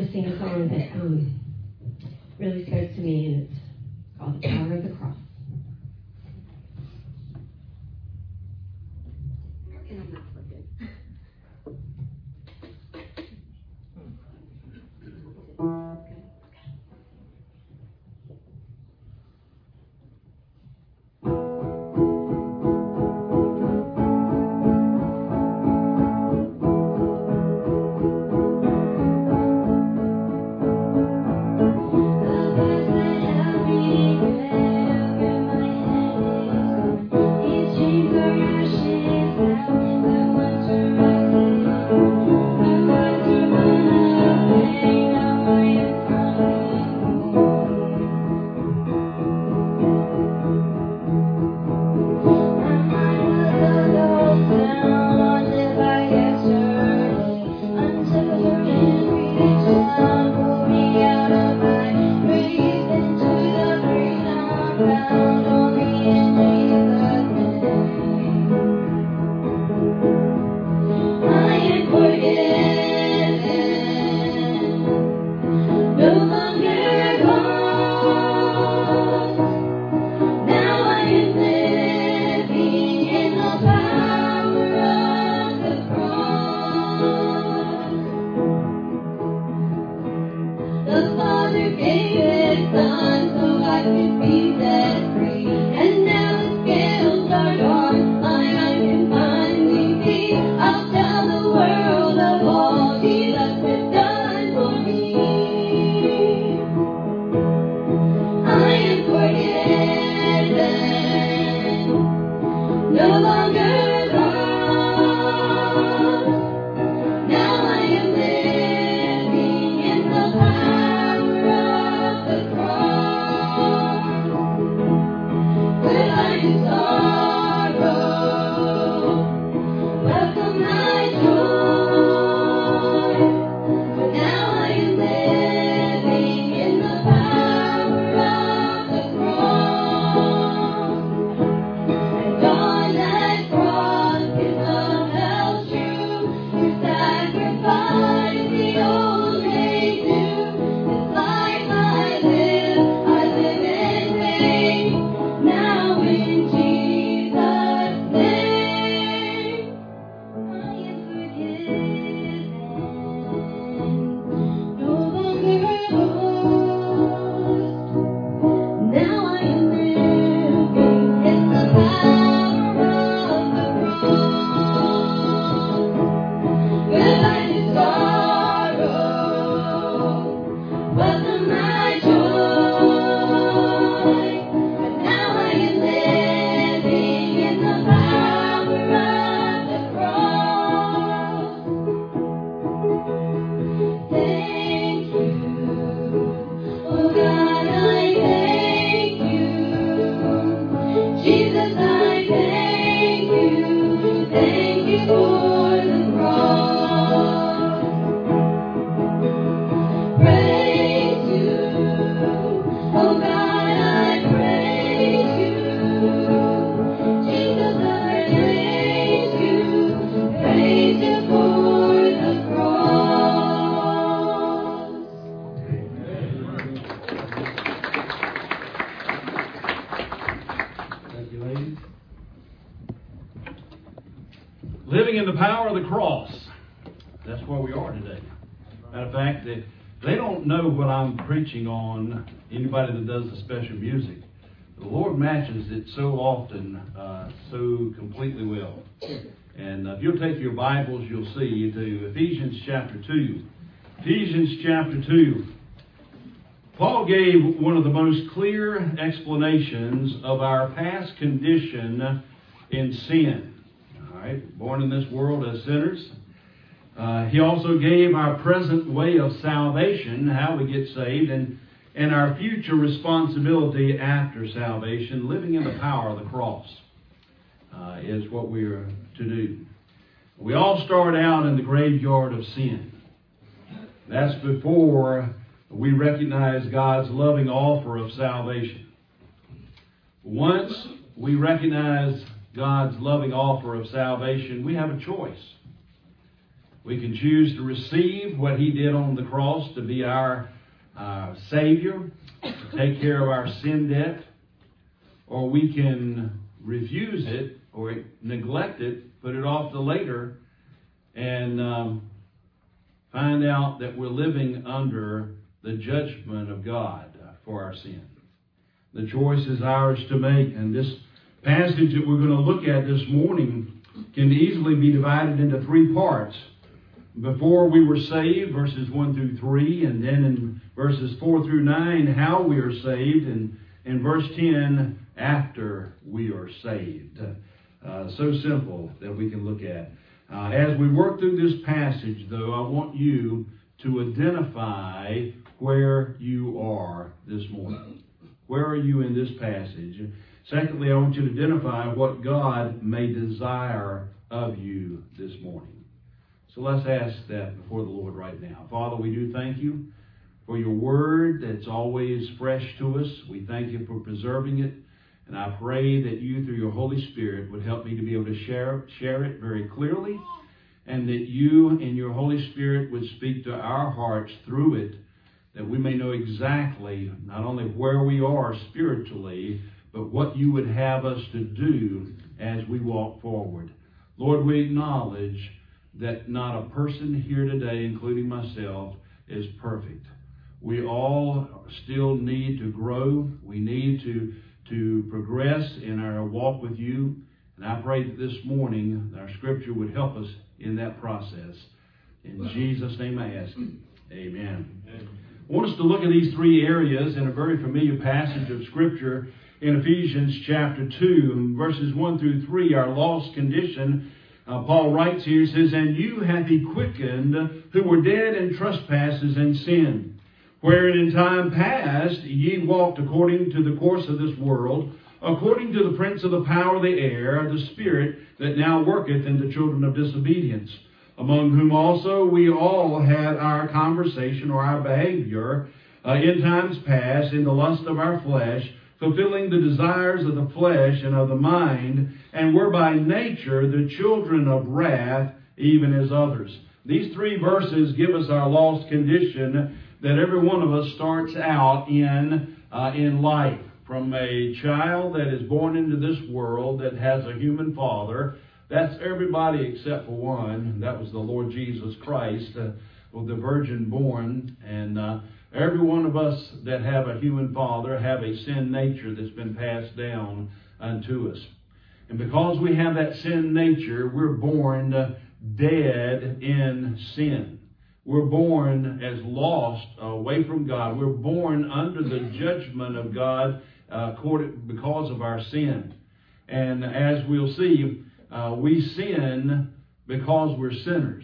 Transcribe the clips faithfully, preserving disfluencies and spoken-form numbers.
to sing a song that um, really spoke to me, and it's called The Power of the Cross. And I'm not plugged in. Living in the power of the cross. That's where we are today. Matter of fact, they, they don't know what I'm preaching on, anybody that does the special music. The Lord matches it so often, uh, so completely well. And uh, if you'll take your Bibles, you'll see to Ephesians chapter two. Ephesians chapter two. Paul gave one of the most clear explanations of our past condition in sin. All right, born in this world as sinners. Uh, he also gave our present way of salvation, how we get saved, and, and our future responsibility after salvation, living in the power of the cross, uh, is what we are to do. We all start out in the graveyard of sin. That's before we recognize God's loving offer of salvation. Once we recognize God's loving offer of salvation, we have a choice. We can choose to receive what He did on the cross to be our uh, Savior, to take care of our sin debt, or we can refuse it or neglect it, put it off to later, and um, find out that we're living under the judgment of God for our sin. The choice is ours to make, and this passage that we're going to look at this morning can easily be divided into three parts. Before we were saved, verses one through three, and then in verses four through nine, how we are saved, and in verse ten, after we are saved. Uh, so simple that we can look at. Uh, as we work through this passage, though, I want you to identify where you are this morning. Where are you in this passage? Secondly, I want you to identify what God may desire of you this morning. So let's ask that before the Lord right now. Father, we do thank you for your word that's always fresh to us. We thank you for preserving it. And I pray that you, through your Holy Spirit, would help me to be able to share, share it very clearly, and that you and your Holy Spirit would speak to our hearts through it, that we may know exactly not only where we are spiritually, but what you would have us to do as we walk forward. Lord, we acknowledge that not a person here today, including myself, is perfect. We all still need to grow. We need to to progress in our walk with you. And I pray that this morning our scripture would help us in that process. In Jesus' name I ask. Amen. Amen. I want us to look at these three areas in a very familiar passage of scripture in Ephesians chapter two, verses one through three, our lost condition. Uh, Paul writes here, he says, "And you hath he quickened, who were dead in trespasses and sin, wherein in time past ye walked according to the course of this world, according to the prince of the power of the air, the spirit that now worketh in the children of disobedience, among whom also we all had our conversation or our behavior uh, in times past in the lust of our flesh, fulfilling the desires of the flesh and of the mind, and were by nature the children of wrath, even as others." These three verses give us our lost condition that every one of us starts out in uh, in life. From a child that is born into this world that has a human father. That's everybody except for one. That was the Lord Jesus Christ, uh, the virgin born. And uh, every one of us that have a human father have a sin nature that's been passed down unto us. And because we have that sin nature, we're born uh, dead in sin. We're born as lost, uh, away from God. We're born under the judgment of God uh, because of our sin. And as we'll see, uh, we sin because we're sinners.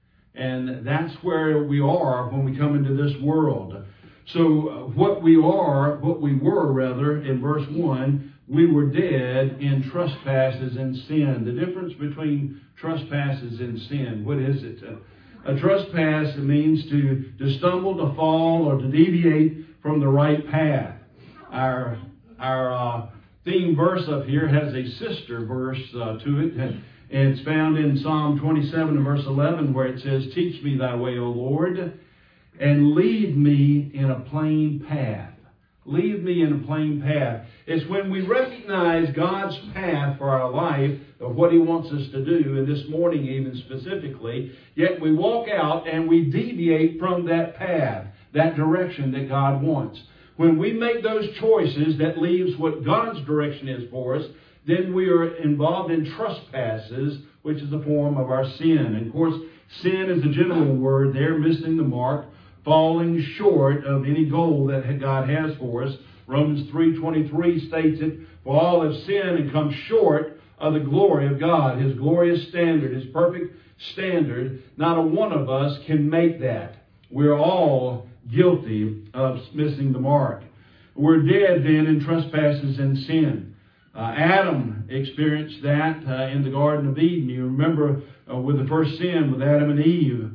And that's where we are when we come into this world. So uh, what we are, what we were rather, in verse one, we were dead in trespasses and sin. The difference between trespasses and sin, what is it? Uh, A trespass means to, to stumble, to fall, or to deviate from the right path. Our, our uh, theme verse up here has a sister verse uh, to it. And it's found in Psalm twenty-seven and verse eleven, where it says, "Teach me thy way, O Lord, and lead me in a plain path." Lead me in a plain path. It's when we recognize God's path for our life, of what He wants us to do, and this morning even specifically, yet we walk out and we deviate from that path, that direction that God wants. When we make those choices that leaves what God's direction is for us, then we are involved in trespasses, which is a form of our sin. And of course, sin is a general word there, missing the mark, falling short of any goal that God has for us. Romans three twenty-three states it, "For all have sinned and come short of the glory of God." His glorious standard, His perfect standard. Not a one of us can make that. We're all guilty of missing the mark. We're dead then in trespasses and sin. Uh, Adam experienced that uh, in the Garden of Eden. You remember uh, with the first sin with Adam and Eve.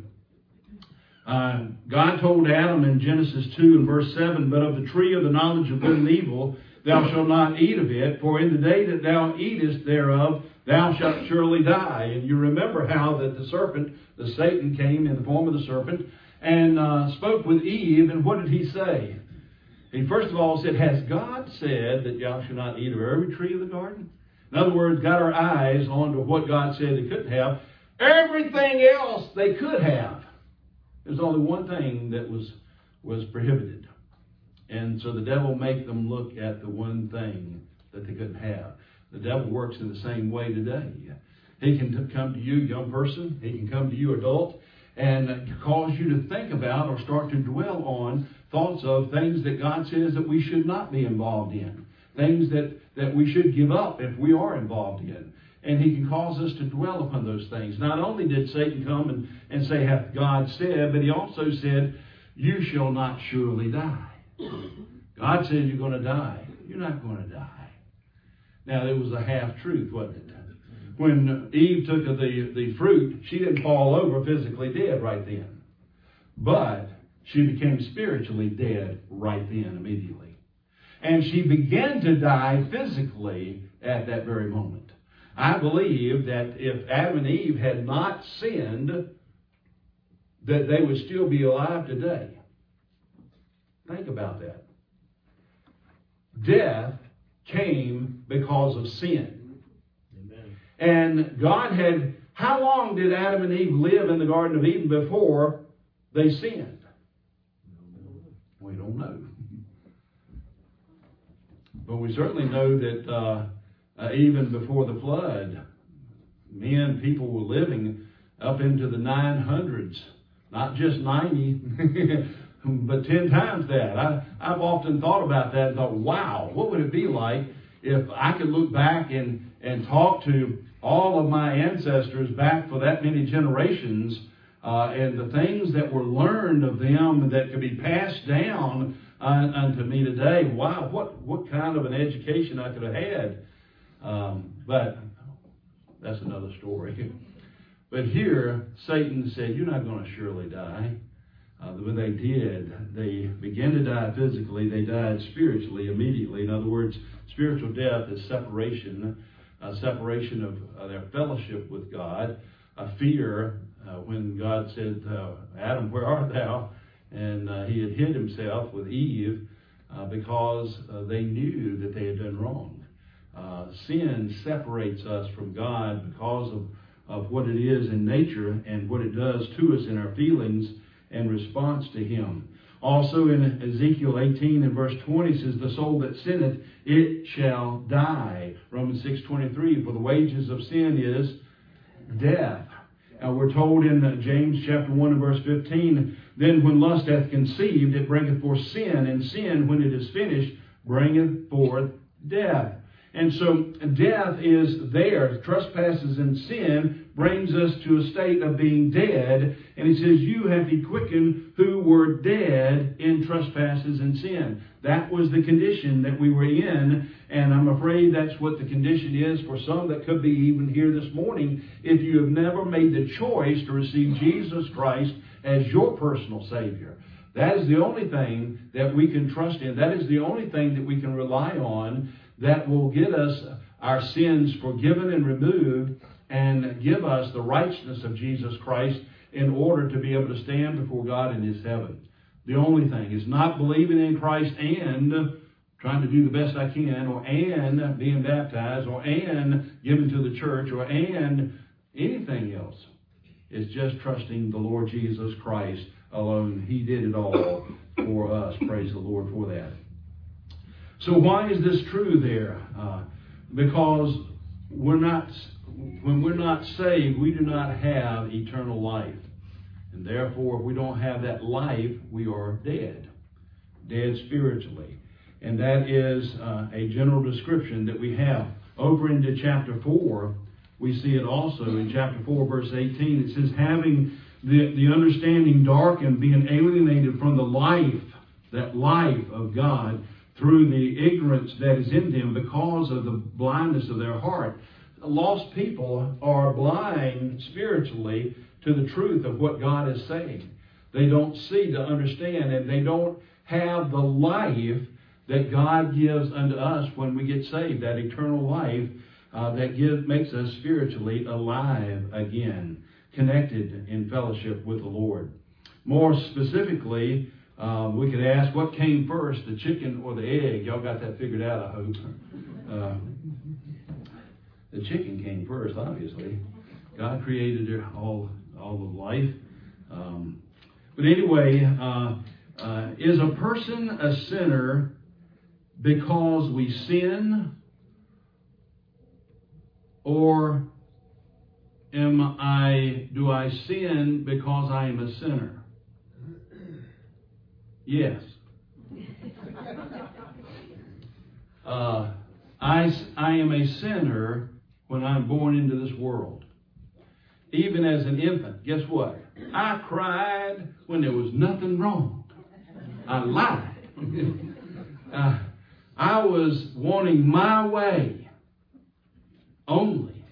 Uh, God told Adam in Genesis two and verse seven, "But of the tree of the knowledge of good and evil thou shalt not eat of it, for in the day that thou eatest thereof, thou shalt surely die. And you remember how that the serpent, the Satan, came in the form of the serpent and uh, spoke with Eve, and what did he say? He first of all said, has God said that thou shalt not eat of every tree of the garden? In other words, got our eyes onto what God said they couldn't have. Everything else they could have. There's only one thing that was, was prohibited. And so the devil make them look at the one thing that they couldn't have. The devil works in the same way today. He can come to you, young person. He can come to you, adult, and cause you to think about or start to dwell on thoughts of things that God says that we should not be involved in. Things that, that we should give up if we are involved in. And he can cause us to dwell upon those things. Not only did Satan come and, and say, hath God said, but he also said, you shall not surely die. God said you're going to die. You're not going to die. Now, it was a half-truth, wasn't it? When Eve took of the, the fruit, she didn't fall over physically dead right then. But she became spiritually dead right then, immediately. And she began to die physically at that very moment. I believe that if Adam and Eve had not sinned, that they would still be alive today. Think about that. Death came because of sin. Amen. And God had, how long did Adam and Eve live in the Garden of Eden before they sinned? We don't know. But we certainly know that uh, uh, even before the flood, men, people were living up into the nine hundreds, not just ninety, but ten times that. I, I've often thought about that and thought, wow, what would it be like if I could look back and, and talk to all of my ancestors back for that many generations uh, and the things that were learned of them that could be passed down uh, unto me today. Wow, what, what kind of an education I could have had. Um, but that's another story. But here, Satan said, you're not going to surely die. Uh, when they did, they began to die physically. They died spiritually immediately. In other words, spiritual death is separation, a separation of uh, their fellowship with God, a fear uh, when God said, uh, Adam, where art thou? And uh, he had hid himself with Eve uh, because uh, they knew that they had done wrong. Uh, sin separates us from God because of, of what it is in nature and what it does to us in our feelings and response to him. Also in Ezekiel eighteen and verse twenty says, the soul that sinneth, it shall die. Romans six twenty-three, for the wages of sin is death. Now we're told in James chapter one and verse fifteen, then when lust hath conceived, it bringeth forth sin, and sin, when it is finished, bringeth forth death. And so death is there. Trespasses and sin brings us to a state of being dead. And he says, you have he quickened who were dead in trespasses and sin. That was the condition that we were in. And I'm afraid that's what the condition is for some that could be even here this morning. If you have never made the choice to receive Jesus Christ as your personal Savior. That is the only thing that we can trust in. That is the only thing that we can rely on that will get us our sins forgiven and removed and give us the righteousness of Jesus Christ in order to be able to stand before God in his heaven. The only thing is not believing in Christ and trying to do the best I can, or and being baptized, or and giving to the church, or and anything else. It's just trusting the Lord Jesus Christ alone. He did it all for us. Praise the Lord for that. So why is this true there? Uh, because we're not, when we're not saved, we do not have eternal life. And therefore, if we don't have that life, we are dead. Dead spiritually. And that is uh, a general description that we have. Over into chapter four, we see it also in chapter four, verse eighteen. It says, having the, the understanding darkened, being alienated from the life, that life of God, through the ignorance that is in them because of the blindness of their heart. Lost people are blind spiritually to the truth of what God is saying. They don't see to understand, and they don't have the life that God gives unto us when we get saved, that eternal life uh, that give, makes us spiritually alive again, connected in fellowship with the Lord. More specifically, uh, we could ask, what came first, the chicken or the egg? Y'all got that figured out, I hope. Uh, the chicken came first, obviously. God created all, all of life. Um, but anyway, uh, uh, is a person a sinner because we sin, or am I, do I sin because I am a sinner? Yes. Uh, I, I am a sinner when I'm born into this world. Even as an infant, guess what? I cried when there was nothing wrong. I lied. uh, I was wanting my way only.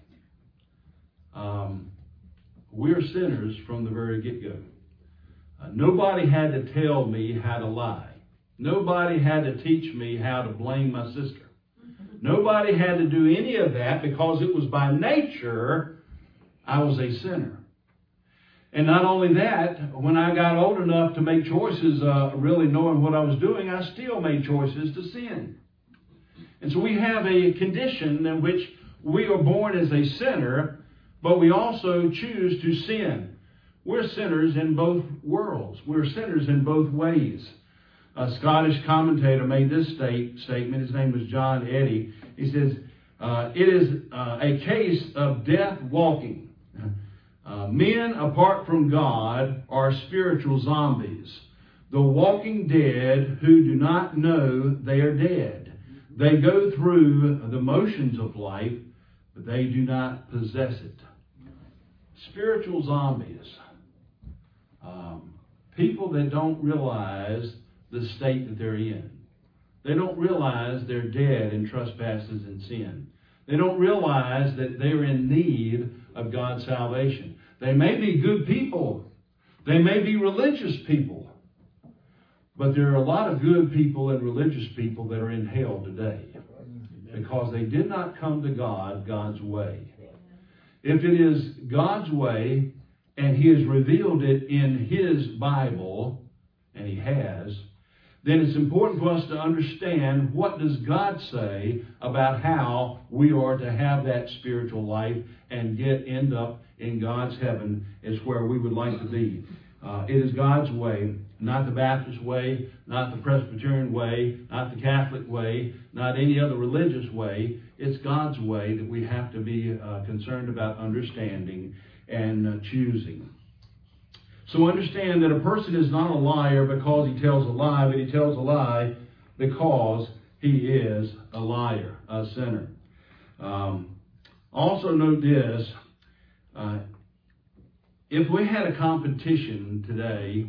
Um, we're sinners from the very get-go. Uh, nobody had to tell me how to lie. Nobody had to teach me how to blame my sister. Nobody had to do any of that, because it was by nature I was a sinner. And not only that, when I got old enough to make choices, uh, really knowing what I was doing, I still made choices to sin. And so we have a condition in which we are born as a sinner, but we also choose to sin. We're sinners in both worlds. We're sinners in both ways. A Scottish commentator made this state, statement. His name was John Eddy. He says, uh, it is uh, a case of death walking. Uh, men apart from God are spiritual zombies, the walking dead who do not know they are dead. They go through the motions of life, but they do not possess it. Spiritual zombies. Um, people that don't realize the state that they're in. They don't realize they're dead in trespasses and sin. They don't realize that they're in need of God's salvation. They may be good people. They may be religious people. But there are a lot of good people and religious people that are in hell today, because they did not come to God God's way. If it is God's way, and He has revealed it in His Bible, and He has, then it's important for us to understand, what does God say about how we are to have that spiritual life and get end up in God's heaven, is where we would like to be. Uh, it is God's way, not the Baptist way, not the Presbyterian way, not the Catholic way, not any other religious way. It's God's way that we have to be uh, concerned about understanding and uh, choosing. So understand that a person is not a liar because he tells a lie, but he tells a lie because he is a liar, a sinner. Um, also note this, uh, if we had a competition today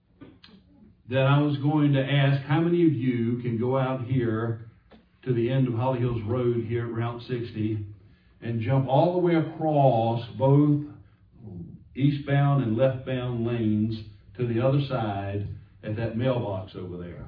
that I was going to ask, how many of you can go out here to the end of Holly Hills Road here at Route sixty and jump all the way across both eastbound and leftbound lanes to the other side at that mailbox over there?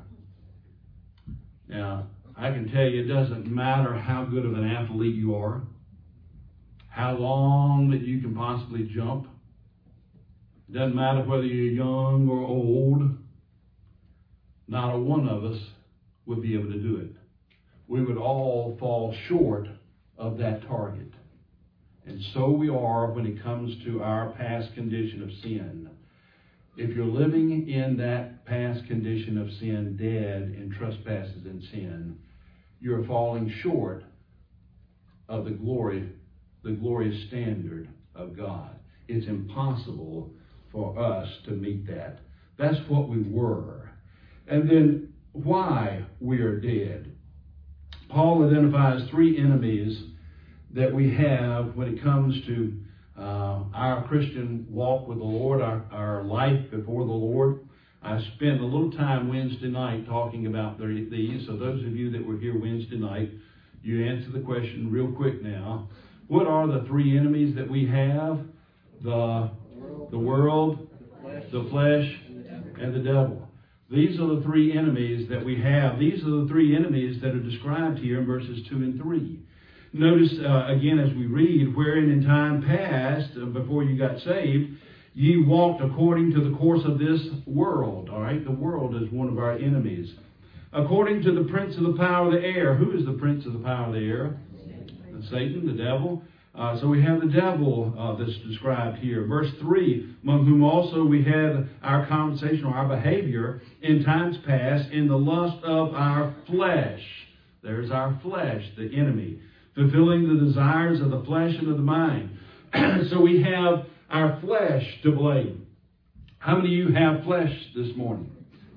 Now, I can tell you, it doesn't matter how good of an athlete you are, how long that you can possibly jump. It doesn't matter whether you're young or old. Not a one of us would be able to do it. We would all fall short of that target. And so we are when it comes to our past condition of sin. If you're living in that past condition of sin, dead in trespasses and sin, you're falling short of the glory, the glorious standard of God. It's impossible for us to meet that. That's what we were. And then why we are dead. Paul identifies three enemies that we have when it comes to uh, our Christian walk with the Lord, our, our life before the Lord. I spent a little time Wednesday night talking about these. So those of you that were here Wednesday night, you answer the question real quick now. What are the three enemies that we have? The, the world, the flesh, and the devil. These are the three enemies that we have. These are the three enemies that are described here in verses two and three. Notice uh, again as we read, wherein in time past, uh, before you got saved, ye walked according to the course of this world. All right, the world is one of our enemies. According to the prince of the power of the air. Who is the prince of the power of the air? Satan, the devil. Uh, so we have the devil uh, that's described here. Verse three, among whom also we had our conversation or our behavior in times past in the lust of our flesh. There's our flesh, the enemy. Fulfilling the desires of the flesh and of the mind. So we have our flesh to blame. How many of you have flesh this morning?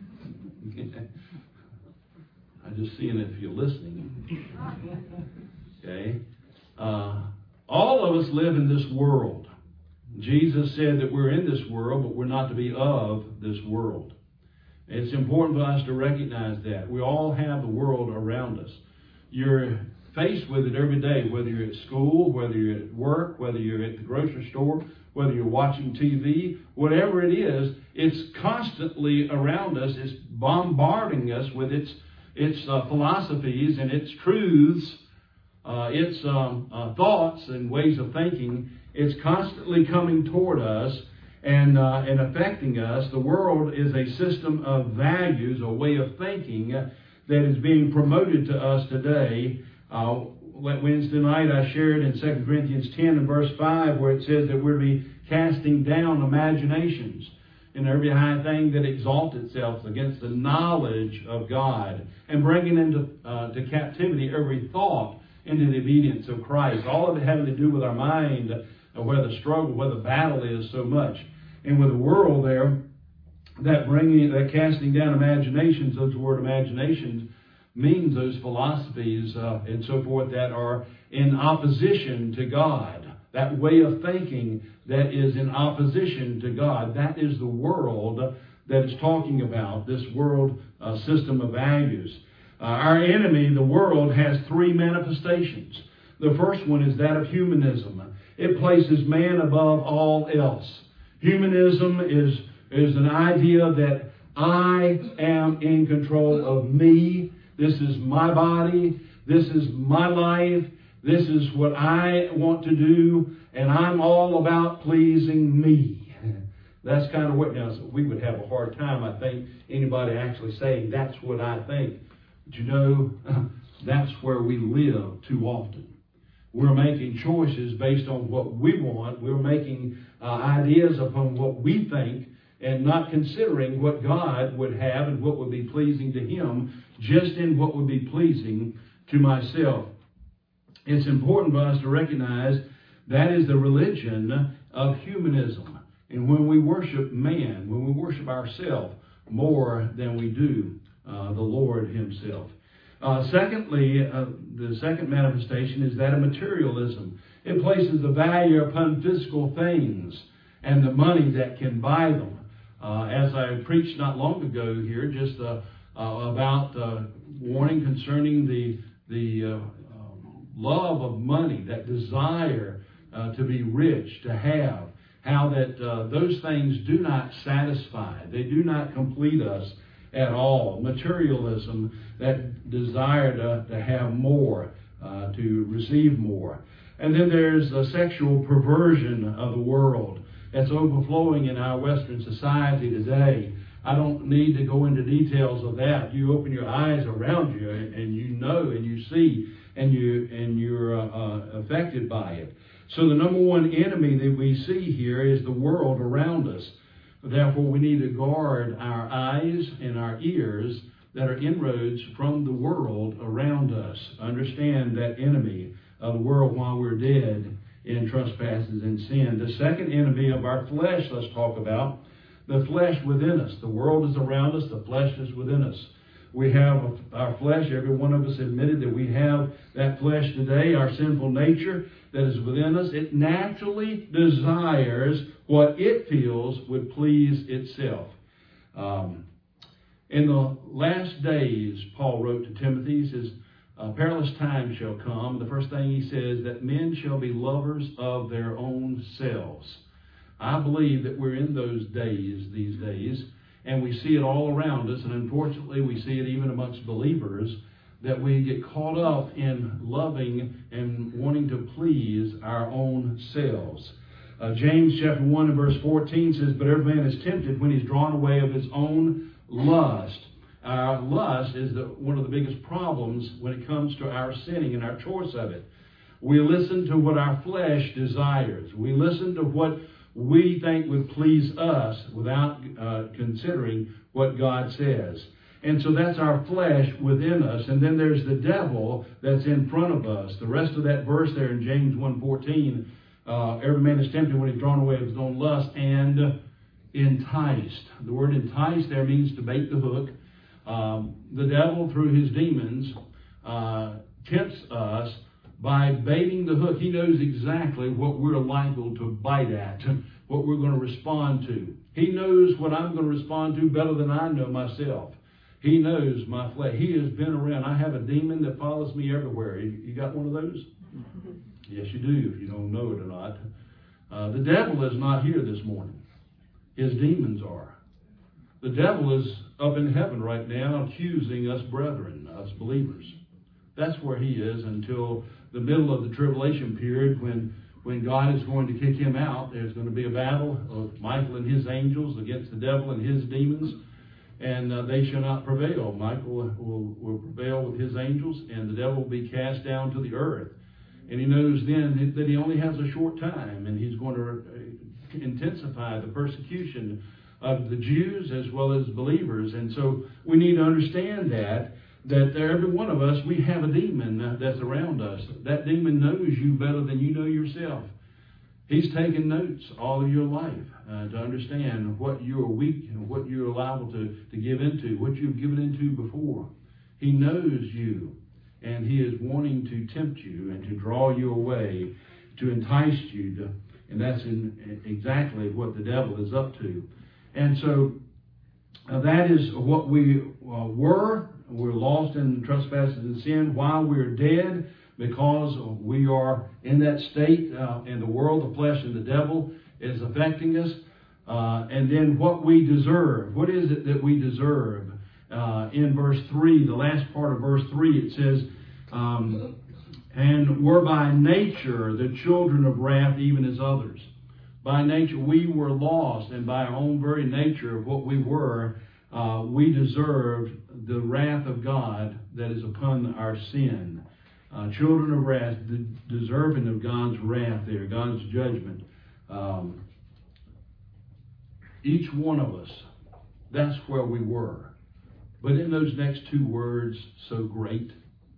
I'm just seeing if you're listening. Okay. Uh, all of us live in this world. Jesus said that we're in this world, but we're not to be of this world. It's important for us to recognize that. We all have the world around us. You're faced with it every day, whether you're at school, whether you're at work, whether you're at the grocery store, whether you're watching T V, whatever it is, it's constantly around us. It's bombarding us with its its uh, philosophies and its truths, uh, its um, uh, thoughts and ways of thinking. It's constantly coming toward us and uh, and affecting us. The world is a system of values, a way of thinking that is being promoted to us today. Uh, Wednesday night I shared in Second Corinthians ten and verse five where it says that we're to be casting down imaginations and every high thing that exalts itself against the knowledge of God, and bringing into uh, to captivity every thought into the obedience of Christ. All of it having to do with our mind, uh, where the struggle, where the battle is so much. And with the world there, that bringing, that casting down imaginations, those word imaginations, means those philosophies uh, and so forth that are in opposition to God. That way of thinking that is in opposition to God. That is the world that is talking about, this world uh, system of values. Uh, our enemy, the world, has three manifestations. The first one is that of humanism. It places man above all else. Humanism is, is an idea that I am in control of me. This is my body. This is my life. This is what I want to do. And I'm all about pleasing me. That's kind of what, now, we would have a hard time, I think, anybody actually saying that's what I think. But you know, that's where we live too often. We're making choices based on what we want. We're making uh, ideas upon what we think and not considering what God would have and what would be pleasing to Him, just in what would be pleasing to myself. It's important for us to recognize that is the religion of humanism. And when we worship man, when we worship ourselves more than we do uh, the Lord Himself. Uh, secondly, uh, the second manifestation is that of materialism. It places the value upon physical things and the money that can buy them. Uh, as I preached not long ago here, just uh, uh, about uh, warning concerning the the uh, um, love of money, that desire uh, to be rich, to have, how that uh, those things do not satisfy. They do not complete us at all. Materialism, that desire to, to have more, uh, to receive more. And then there's a sexual perversion of the world that's overflowing in our Western society today. I don't need to go into details of that. You open your eyes around you and, and you know and you see and, you, and you're uh, uh, affected by it. So the number one enemy that we see here is the world around us. Therefore, we need to guard our eyes and our ears that are inroads from the world around us. Understand that enemy of the world while we're dead in trespasses and sin. The second enemy of our flesh, let's talk about, the flesh within us. The world is around us, the flesh is within us. We have our flesh, every one of us admitted that we have that flesh today, our sinful nature that is within us. It naturally desires what it feels would please itself. Um, in the last days, Paul wrote to Timothy, he says, a perilous time shall come. The first thing he says, that men shall be lovers of their own selves. I believe that we're in those days, these days, And we see it all around us, and unfortunately we see it even amongst believers, that we get caught up in loving and wanting to please our own selves. Uh, James chapter one and verse fourteen says, "But every man is tempted when he's drawn away of his own lust." Our lust is the, one of the biggest problems when it comes to our sinning and our choice of it. We listen to what our flesh desires. We listen to what we think would please us without uh, considering what God says. And so that's our flesh within us. And then there's the devil that's in front of us. The rest of that verse there in James one fourteen, uh, every man is tempted when he's drawn away of his own lust and enticed. The word enticed there means to bait the hook. Um, the devil, through his demons, uh, tempts us by baiting the hook. He knows exactly what we're liable to bite at, what we're going to respond to. He knows what I'm going to respond to better than I know myself. He knows my flesh. He has been around. I have a demon that follows me everywhere. You, you got one of those? Mm-hmm. Yes, you do, if you don't know it or not. Uh, the devil is not here this morning. His demons are. The devil is up in heaven right now accusing us brethren, us believers. That's where he is until the middle of the tribulation period when, when God is going to kick him out. There's going to be a battle of Michael and his angels against the devil and his demons. And uh, they shall not prevail. Michael will, will, will prevail with his angels, and the devil will be cast down to the earth. And he knows then that he only has a short time, and he's going to intensify the persecution of the Jews as well as believers. And so we need to understand that, that every one of us, we have a demon that's around us. That demon knows you better than you know yourself. He's taken notes all of your life uh, to understand what you're weak and what you're liable to, to give into, what you've given into before. He knows you, and he is wanting to tempt you and to draw you away, to entice you. To, and that's in, exactly what the devil is up to. And so uh, that is what we uh, were. We're lost in trespasses and sin while we're dead, because we are in that state uh, in the world, the flesh and the devil is affecting us. Uh, and then what we deserve. What is it that we deserve? Uh, in verse three, the last part of verse three, it says, um, and were by nature the children of wrath, even as others. By nature, we were lost, and by our own very nature of what we were, uh, we deserved the wrath of God that is upon our sin. Uh, children of wrath, de- deserving of God's wrath there, God's judgment. Um, each one of us, that's where we were. But in those next two words, so great.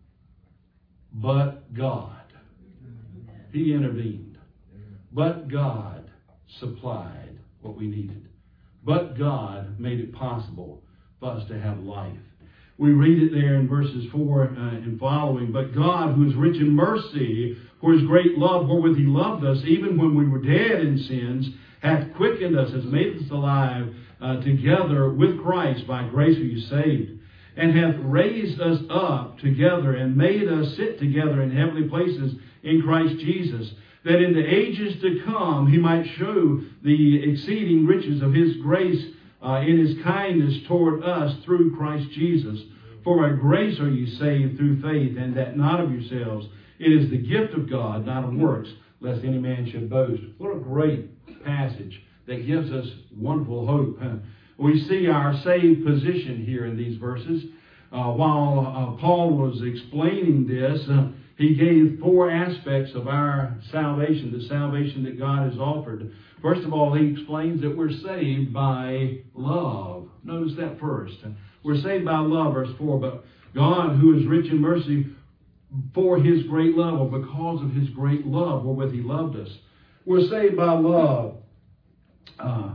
But God. He intervened. But God supplied what we needed. But God made it possible for us to have life. We read it there in verses four uh, and following. But God, who is rich in mercy, for his great love wherewith he loved us, even when we were dead in sins, hath quickened us, has made us alive uh, together with Christ. By grace are you saved. And hath raised us up together and made us sit together in heavenly places in Christ Jesus, that in the ages to come he might show the exceeding riches of his grace Uh, in his kindness toward us through Christ Jesus. For by grace are ye saved through faith, and that not of yourselves. It is the gift of God, not of works, lest any man should boast. What a great passage that gives us wonderful hope. We see our saved position here in these verses. Uh, while uh, Paul was explaining this, uh, he gave four aspects of our salvation, the salvation that God has offered. First of all, he explains that we're saved by love. Notice that first. We're saved by love, verse four. But God, who is rich in mercy, for his great love, or because of his great love, wherewith he loved us. We're saved by love. Uh,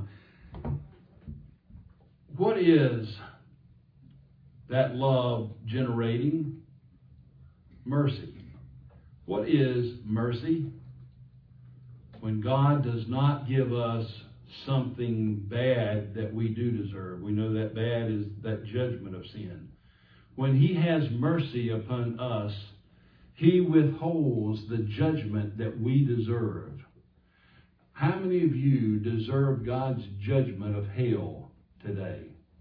what is that love generating? Mercy. What is mercy? When God does not give us something bad that we do deserve. We know that bad is that judgment of sin. When he has mercy upon us, he withholds the judgment that we deserve. How many of you deserve God's judgment of hell today?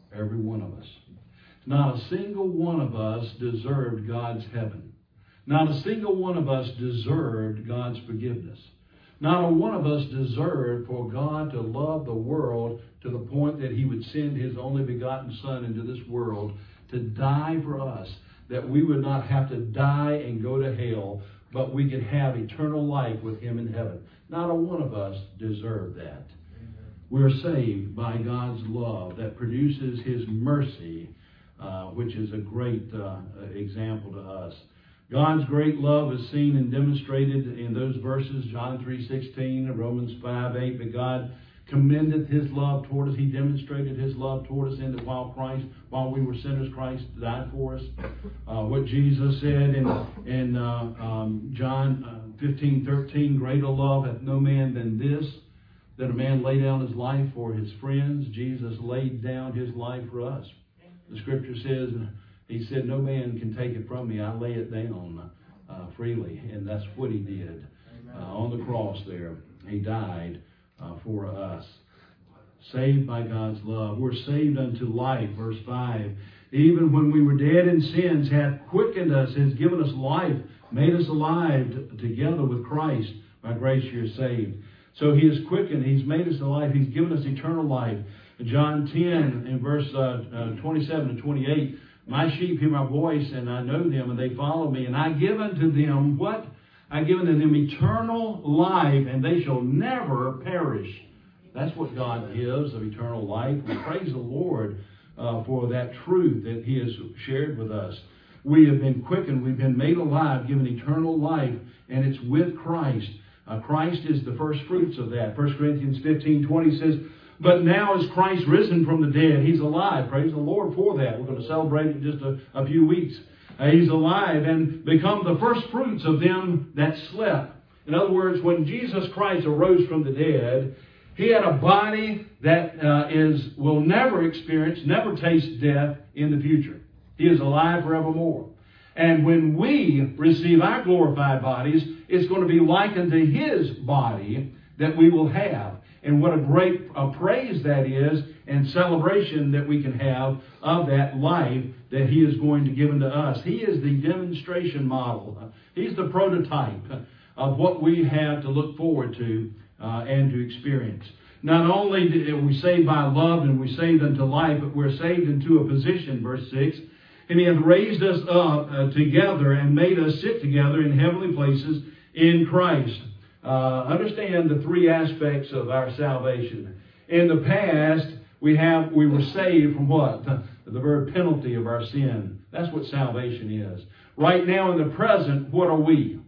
Every one of us. Not a single one of us deserved God's heaven. Not a single one of us deserved God's forgiveness. Not a one of us deserved for God to love the world to the point that He would send His only begotten Son into this world to die for us, that we would not have to die and go to hell, but we could have eternal life with Him in heaven. Not a one of us deserved that. We're saved by God's love that produces His mercy, uh, which is a great uh, example to us. God's great love is seen and demonstrated in those verses, John three sixteen, Romans five eight, but God commendeth His love toward us. He demonstrated His love toward us in that while Christ, while we were sinners, Christ died for us. Uh, what Jesus said in, in uh, um, John fifteen thirteen, greater love hath no man than this, that a man lay down his life for his friends. Jesus laid down His life for us. The Scripture says, He said, no man can take it from me. I lay it down uh, freely. And that's what He did uh, on the cross there. He died uh, for us. Saved by God's love. We're saved unto life. Verse five. Even when we were dead in sins, hath quickened us, has given us life, made us alive t- together with Christ. By grace you're saved. So He has quickened. He's made us alive. He's given us eternal life. John ten in verse uh, uh, twenty-seven to twenty-eight. My sheep hear my voice, and I know them, and they follow me. And I give unto them what? I give unto them eternal life, and they shall never perish. That's what God gives, of eternal life. We praise the Lord uh, for that truth that He has shared with us. We have been quickened. We've been made alive, given eternal life, and it's with Christ. Uh, Christ is the first fruits of that. First Corinthians fifteen twenty says, but now is Christ risen from the dead. He's alive. Praise the Lord for that. We're going to celebrate in just a, a few weeks. Uh, he's alive and become the first fruits of them that slept. In other words, when Jesus Christ arose from the dead, He had a body that uh, is will never experience, never taste death in the future. He is alive forevermore. And when we receive our glorified bodies, it's going to be likened to His body that we will have. And what a great uh, praise that is, and celebration that we can have of that life that He is going to give unto us. He is the demonstration model. He's the prototype of what we have to look forward to uh, and to experience. Not only are we saved by love and we're saved unto life, but we're saved into a position, verse six. And He hath raised us up uh, together and made us sit together in heavenly places in Christ. Uh, understand the three aspects of our salvation. In the past, we have we were saved from what? The, the very penalty of our sin. That's what salvation is. Right now in the present, what are we?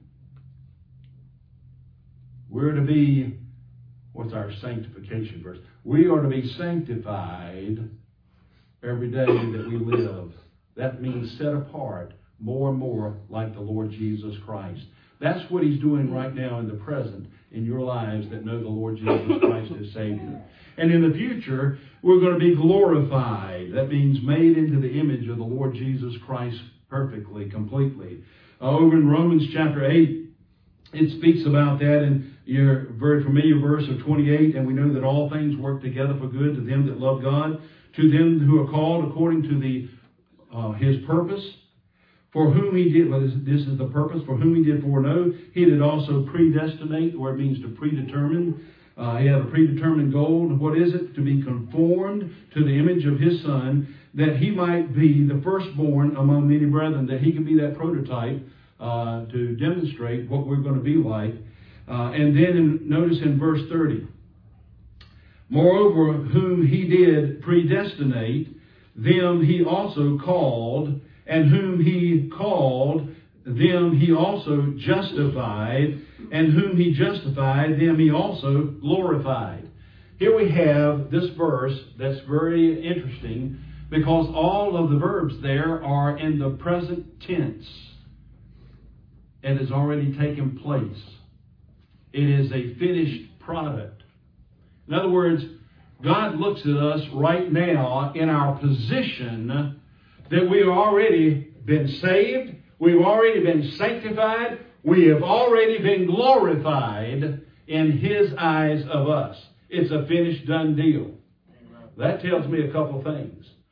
We're to be, what's our sanctification verse? We are to be sanctified every day that we live. That means set apart more and more like the Lord Jesus Christ. That's what He's doing right now in the present in your lives that know the Lord Jesus Christ as Savior. And in the future, we're going to be glorified. That means made into the image of the Lord Jesus Christ perfectly, completely. Uh, over in Romans chapter eight, it speaks about that in your very familiar verse of twenty-eight. And we know that all things work together for good to them that love God, to them who are called according to the uh, His purpose. For whom He did, well, this, this is the purpose, for whom He did foreknow, He did also predestinate, or it means to predetermine. Uh, he had a predetermined goal. What is it? To be conformed to the image of His Son, that He might be the firstborn among many brethren, that He could be that prototype uh, to demonstrate what we're going to be like. Uh, and then in, notice in verse thirty, moreover, whom He did predestinate, them He also called, and whom He called, them He also justified, and whom He justified, them He also glorified. Here we have this verse that's very interesting because all of the verbs there are in the present tense. It has already taken place. It is a finished product. In other words, God looks at us right now in our position that we've already been saved, we've already been sanctified, we have already been glorified in His eyes of us. It's a finished, done deal. That tells me a couple things.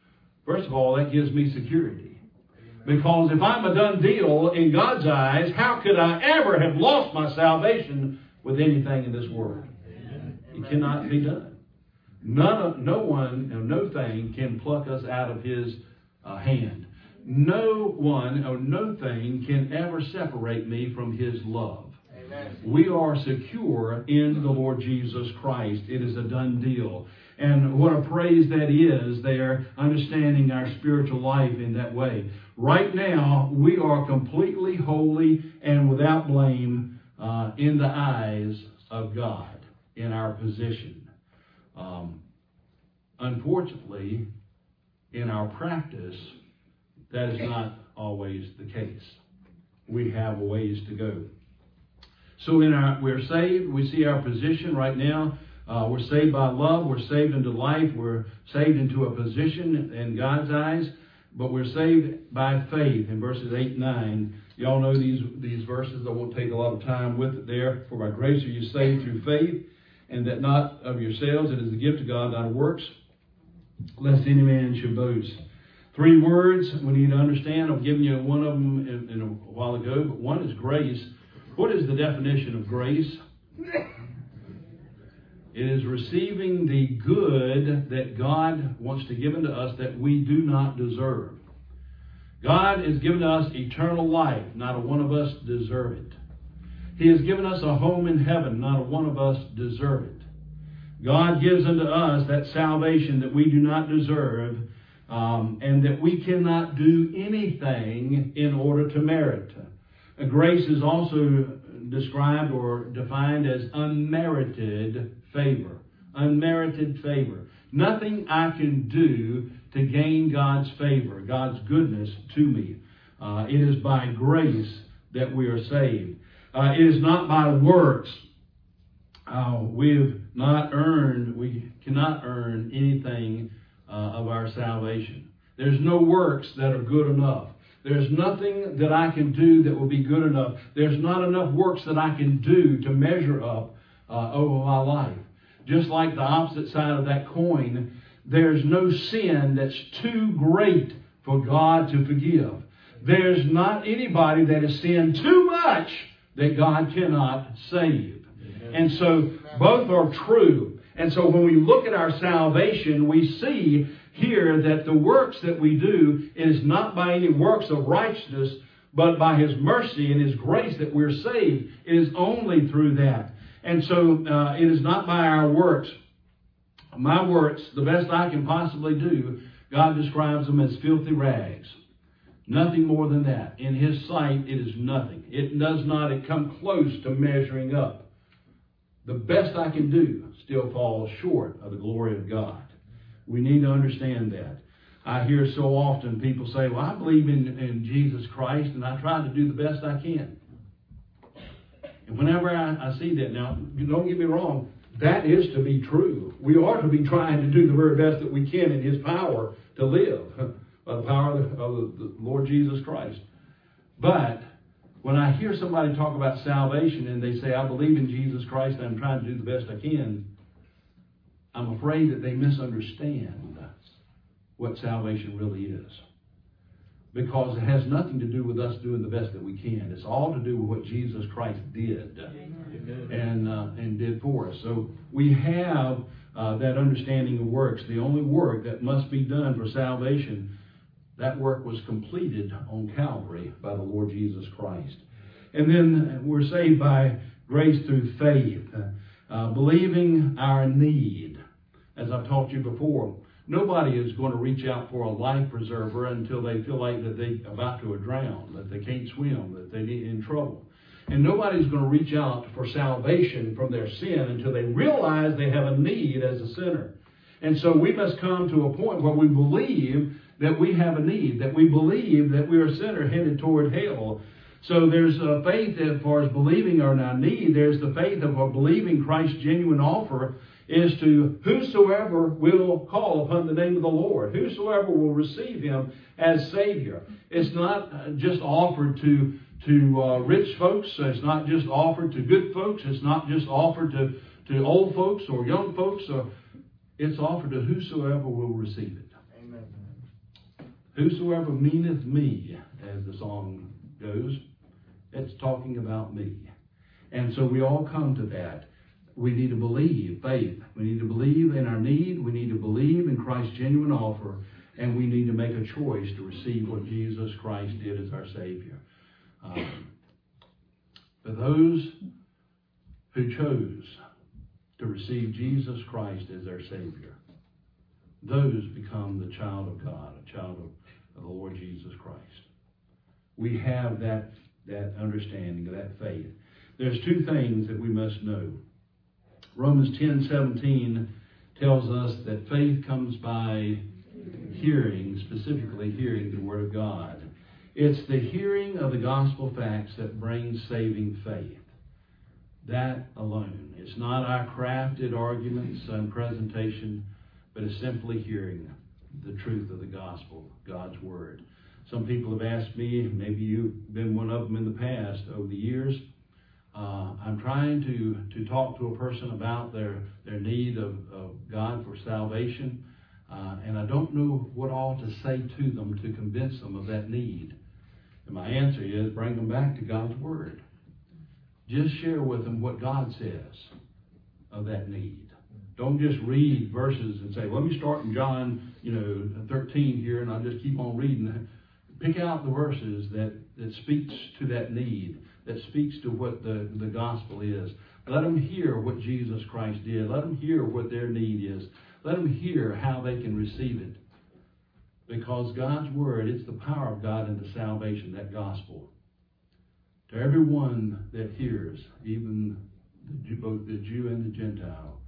First of all, that gives me security. Because if I'm a done deal in God's eyes, how could I ever have lost my salvation with anything in this world? It cannot be done. None of, no one and no thing can pluck us out of His uh, hand. No one or no thing can ever separate me from His love. Amen. We are secure in the Lord Jesus Christ. It is a done deal. And what a praise that is there, understanding our spiritual life in that way. Right now, we are completely holy and without blame uh, in the eyes of God in our position. Um, unfortunately, in our practice, that is not always the case. We have a ways to go. So in our, we're saved. We see our position right now. Uh, we're saved by love. We're saved into life. We're saved into a position in God's eyes. But we're saved by faith in verses eight and nine. Y'all know these, these verses. I won't take a lot of time with it there. For by grace are you saved through faith, and that not of yourselves. It is the gift of God, not of works, lest any man should boast. Three words we need to understand. I've given you one of them in, in a while ago, but one is grace. What is the definition of grace? It is receiving the good that God wants to give unto us that we do not deserve. God has given us eternal life. Not a one of us deserve it. He has given us a home in heaven. Not a one of us deserve it. God gives unto us that salvation that we do not deserve, um, and that we cannot do anything in order to merit. Uh, grace is also described or defined as unmerited favor. Unmerited favor. Nothing I can do to gain God's favor, God's goodness to me. Uh, it is by grace that we are saved. Uh, it is not by works. Uh, we have not earned, we cannot earn anything uh, of our salvation. There's no works that are good enough. There's nothing that I can do that will be good enough. There's not enough works that I can do to measure up uh, over my life. Just like the opposite side of that coin, there's no sin that's too great for God to forgive. There's not anybody that has sinned too much that God cannot save. And so both are true. And so when we look at our salvation, we see here that the works that we do is not by any works of righteousness, but by His mercy and His grace that we're saved. It is only through that. And so uh, it is not by our works. My works, the best I can possibly do, God describes them as filthy rags. Nothing more than that. In His sight, it is nothing. It does not come close to measuring up. The best I can do still falls short of the glory of God. We need to understand that. I hear so often people say, well, I believe in, in Jesus Christ, and I try to do the best I can. And whenever I, I see that, now, don't get me wrong, that is to be true. We are to be trying to do the very best that we can in His power to live, by the power of the, of the Lord Jesus Christ. But when I hear somebody talk about salvation and they say, I believe in Jesus Christ and I'm trying to do the best I can, I'm afraid that they misunderstand what salvation really is. Because it has nothing to do with us doing the best that we can. It's all to do with what Jesus Christ did and uh, and did for us. So we have uh, that understanding of works. The only work that must be done for salvation, that work was completed on Calvary by the Lord Jesus Christ. And then we're saved by grace through faith, uh, believing our need. As I've taught you before, nobody is going to reach out for a life preserver until they feel like that they're about to drown, that they can't swim, that they're in trouble. And nobody's going to reach out for salvation from their sin until they realize they have a need as a sinner. And so we must come to a point where we believe that we have a need, that we believe that we're a sinner headed toward hell. So there's a faith as far as believing our need. There's the faith of a believing Christ's genuine offer is to whosoever will call upon the name of the Lord, whosoever will receive Him as Savior. It's not just offered to to uh, rich folks. It's not just offered to good folks. It's not just offered to, to old folks or young folks. Or, it's offered to whosoever will receive it. Amen. Whosoever meaneth me, as the song goes, it's talking about me. And so we all come to that. We need to believe, faith. We need to believe in our need. We need to believe in Christ's genuine offer. And we need to make a choice to receive what Jesus Christ did as our Savior. Um, for those who chose to receive Jesus Christ as their Savior, those become the child of God, a child of, of the Lord Jesus Christ. We have that, that understanding, that faith. There's two things that we must know. Romans ten seventeen tells us that faith comes by hearing, specifically hearing the Word of God. It's the hearing of the gospel facts that brings saving faith. That alone. It's not our crafted arguments and presentation, but it's simply hearing the truth of the gospel, God's Word. Some people have asked me, maybe you've been one of them in the past, over the years, uh, I'm trying to, to talk to a person about their, their need of, of God for salvation, uh, and I don't know what all to say to them to convince them of that need. And my answer is, bring them back to God's Word. Just share with them what God says of that need. Don't just read verses and say, let me start in John, you know, thirteen here, and I'll just keep on reading. Pick out the verses that, that speaks to that need, that speaks to what the, the gospel is. Let them hear what Jesus Christ did. Let them hear what their need is. Let them hear how they can receive it. Because God's Word, it's the power of God into salvation, that gospel. To everyone that hears, even the Jew, both the Jew and the Gentile.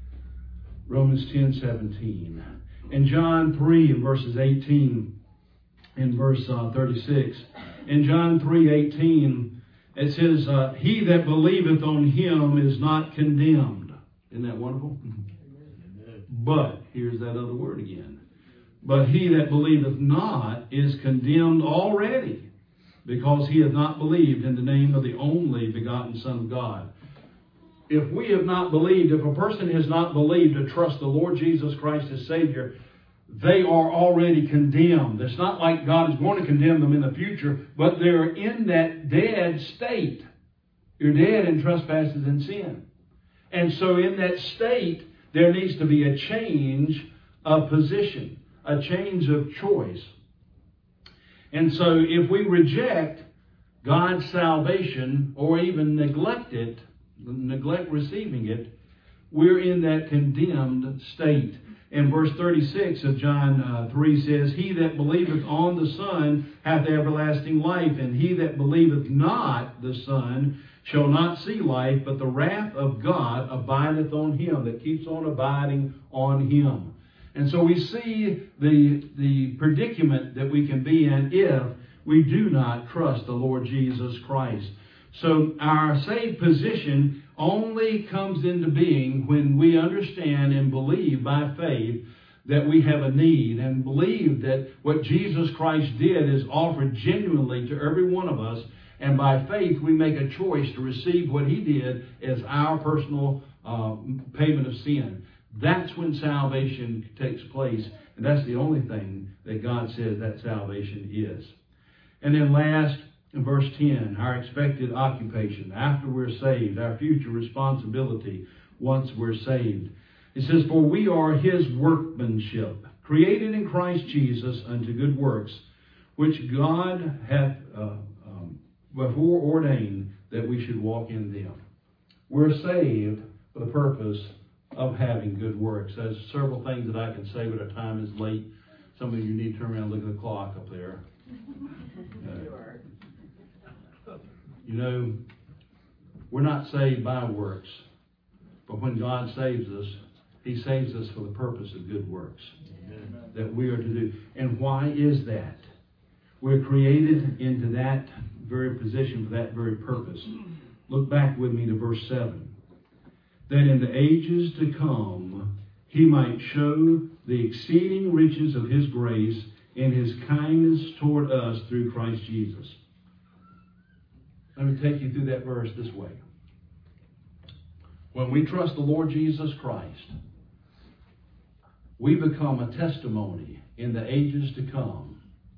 Romans ten seventeen. In John three, in verses eighteen, in verse uh, thirty-six. In John three eighteen, it says, uh, he that believeth on him is not condemned. Isn't that wonderful? But, here's that other word again. But he that believeth not is condemned already, because he hath not believed in the name of the only begotten Son of God. If we have not believed, if a person has not believed to trust the Lord Jesus Christ as Savior, they are already condemned. It's not like God is going to condemn them in the future, but they're in that dead state. You're dead in trespasses and sin. And so in that state, there needs to be a change of position, a change of choice. And so if we reject God's salvation or even neglect it, neglect receiving it, we're in that condemned state. And verse thirty-six of John uh, three says, he that believeth on the Son hath everlasting life, and he that believeth not the Son shall not see life, but the wrath of God abideth on him, that keeps on abiding on him. And so we see the, the predicament that we can be in if we do not trust the Lord Jesus Christ. So our saved position only comes into being when we understand and believe by faith that we have a need, and believe that what Jesus Christ did is offered genuinely to every one of us, and by faith we make a choice to receive what He did as our personal uh, payment of sin. That's when salvation takes place, and that's the only thing that God says that salvation is. And then last, in verse ten, our expected occupation after we're saved, our future responsibility once we're saved. It says, for we are His workmanship, created in Christ Jesus unto good works, which God hath uh, um, before ordained that we should walk in them. We're saved for the purpose of having good works. There's several things that I can say, but our time is late. Some of you need to turn around and look at the clock up there. Uh, you know, we're not saved by works, but when God saves us, He saves us for the purpose of good works. Amen. That we are to do. And why is that? We're created into that very position for that very purpose. Look back with me to verse seven. That in the ages to come He might show the exceeding riches of His grace in His kindness toward us through Christ Jesus. Let me take you through that verse this way. When we trust the Lord Jesus Christ, we become a testimony in the ages to come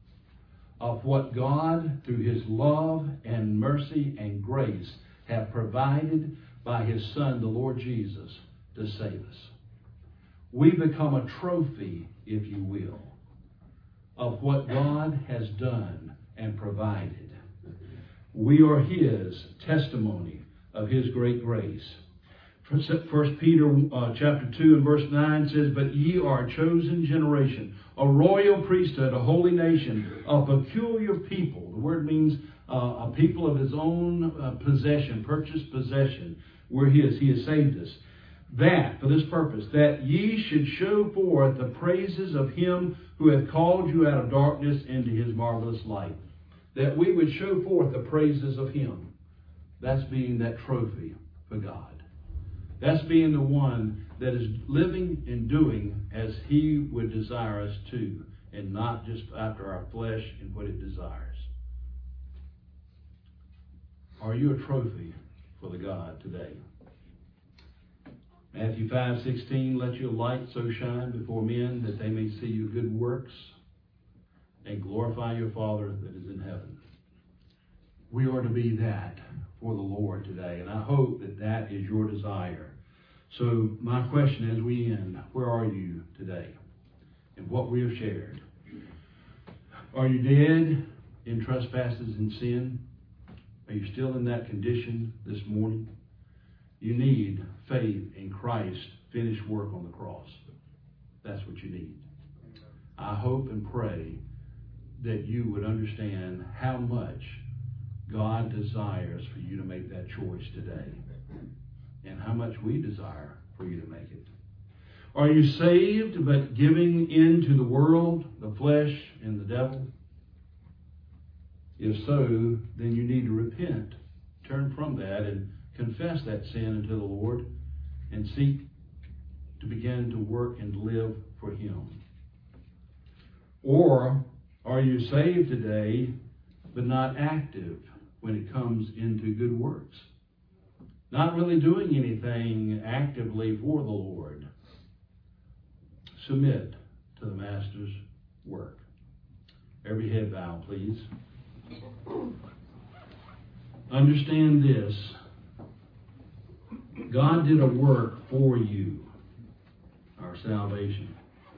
of what God, through His love and mercy and grace, have provided by His Son, the Lord Jesus, to save us. We become a trophy, if you will, of what God has done and provided. We are His testimony of His great grace. First Peter uh, chapter two and verse nine says, "But ye are a chosen generation, a royal priesthood, a holy nation, a peculiar people." The word means uh, a people of His own uh, possession, purchased possession. We're His. He has saved us. That, for this purpose, that ye should show forth the praises of Him who hath called you out of darkness into His marvelous light. That we would show forth the praises of Him. That's being that trophy for God. That's being the one that is living and doing as He would desire us to, and not just after our flesh and what it desires. Are you a trophy for the God today? Matthew five sixteen, "Let your light so shine before men that they may see your good works and glorify your Father that is in heaven." We are to be that for the Lord today, and I hope that that is your desire. So my question as we end, where are you today in what we have shared? Are you dead in trespasses and sin? Are you still in that condition this morning? You need faith in Christ's finished work on the cross. That's what you need. I hope and pray that you would understand how much God desires for you to make that choice today, and how much we desire for you to make it. Are you saved but giving in to the world, the flesh, and the devil? If so, then you need to repent. Turn from that and confess that sin unto the Lord and seek to begin to work and live for Him. Or are you saved today but not active when it comes into good works? Not really doing anything actively for the Lord. Submit to the Master's work. Every head bow, please. Understand this. God did a work for you, our salvation.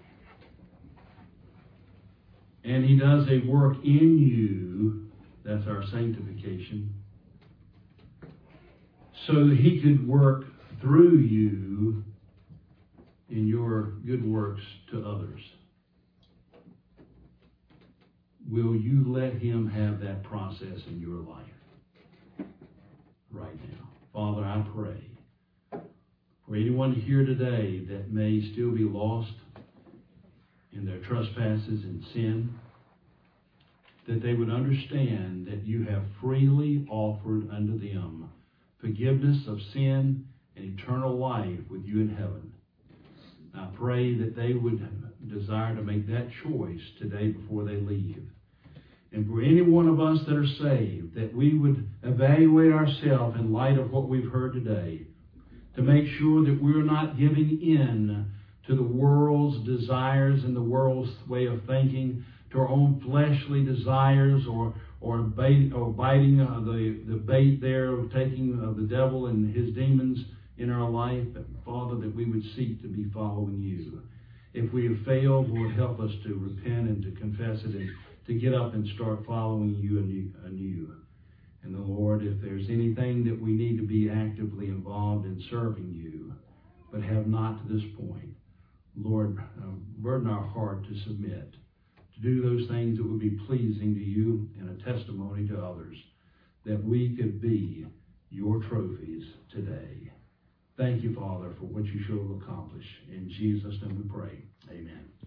And He does a work in you, that's our sanctification, so that He could work through you in your good works to others. Will you let Him have that process in your life right now? Father, I pray for anyone here today that may still be lost in their trespasses and sin, that they would understand that you have freely offered unto them forgiveness of sin and eternal life with you in heaven. I pray that they would desire to make that choice today before they leave. And for any one of us that are saved, that we would evaluate ourselves in light of what we've heard today, to make sure that we're not giving in to the world's desires and the world's way of thinking, to our own fleshly desires, or or, bait, or biting uh, the, the bait there of taking of the devil and his demons in our life. Father, that we would seek to be following you. If we have failed, Lord, help us to repent and to confess it and to get up and start following you anew. anew. And the Lord, if there's anything that we need to be actively involved in serving you, but have not to this point, Lord, uh, burden our heart to submit, to do those things that would be pleasing to you and a testimony to others, that we could be your trophies today. Thank you, Father, for what you shall accomplish. In Jesus' name we pray. Amen.